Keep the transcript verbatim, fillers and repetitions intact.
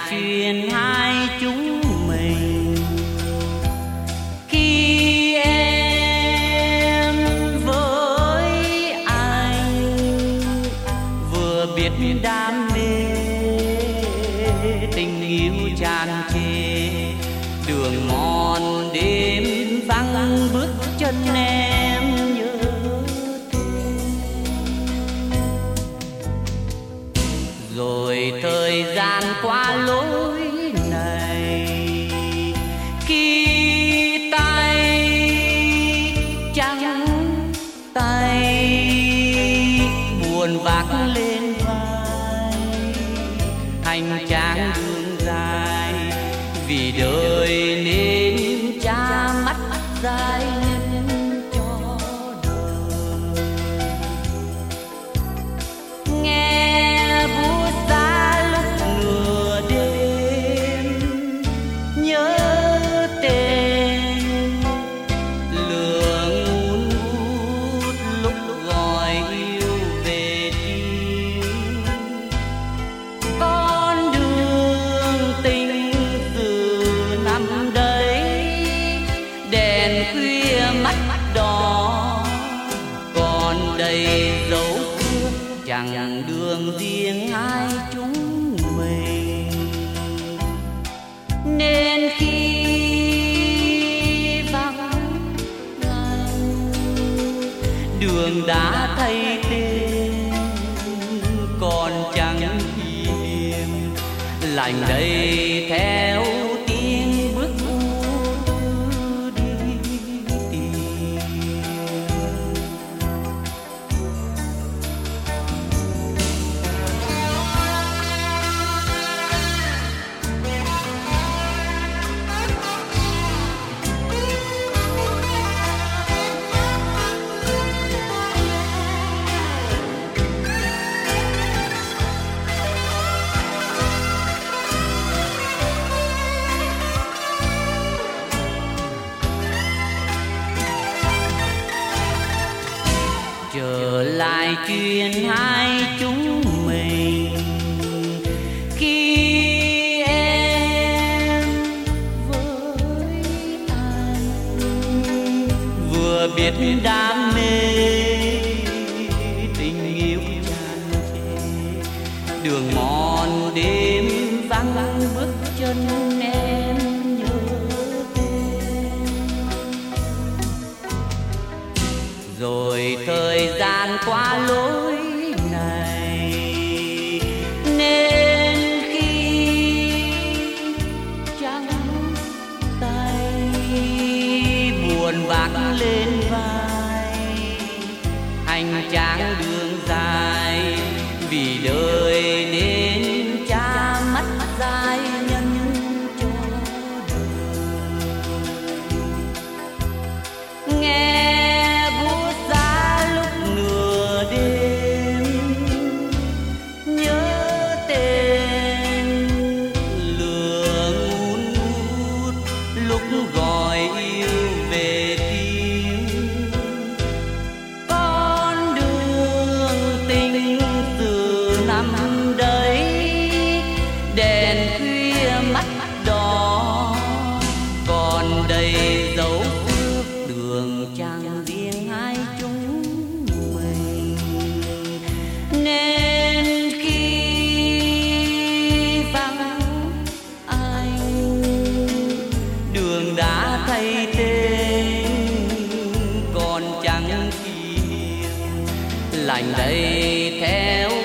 chuyện hai chúng mình. Khi em với anh vừa biết đam mê, tình yêu tràn trề, đường mòn đêm vắng bước chân em nhớ thương. Rồi thời gian qua lối này, khi tay trắng tay buồn vác lên vai, hành trang đường dài vì đời nên cha mắt dài nhân cho đời. Nghe buốt giá lúc nửa đêm, nhớ tên lửa ngùn ngút lúc gọi yêu về tim. Con đường tình từ năm đấy, đèn khuya mắt đỏ còn đầy dấu thương, chẳng đường riêng hai chúng mình. Nên khi vắng anh, đường đã thay tên, còn chẳng kỷ niệm lành đây theo tiếng bước đi tìm. Trở lại chuyện hai chúng mình, khi em với anh vừa biết đam mê, tình yêu tràn trề, đường mòn đêm vắng bước chân em nhớ tên. Rồi thời gian qua lối này, nên khi trắng tay buồn vác lên vai, hành trang đường dài vì đời nên cha mắt dài nhân cho đời. Nghe buốt giá lúc nửa đêm, nhớ tên lửa ngùn ngút lúc gọi yêu về tim. Con đường tình từ năm đấy, đèn khuya mắt đỏ còn đầy dấu bước, đường chẳng riêng hai chúng mình. Nên khi vắng anh, đường đã thay tên, còn chẳng kỷ niệm lành đây theo